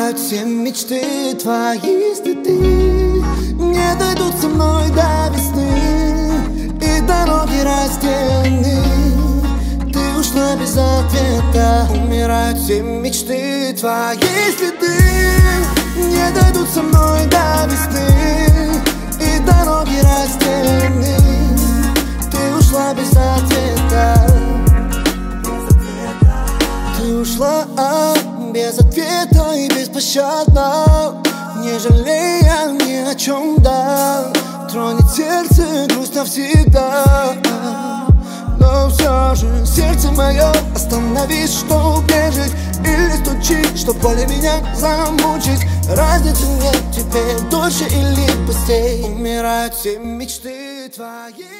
Умирают все мечты твои, если ты не дойдут со мной до весны, и дороги разделены, ты ушла без ответа. Умирают все мечты твои, если ты не дойдут со мной до весны, и дороги разделены, ты ушла без ответа. Ты ушла без ответа и беспощадно, не жалея ни о чем, да. Тронет сердце грусть навсегда. Но все же сердце мое, остановись, что убежит, или стучит, что более меня замучить. Разницы нет, теперь дольше или быстрее. Умирают все мечты твои.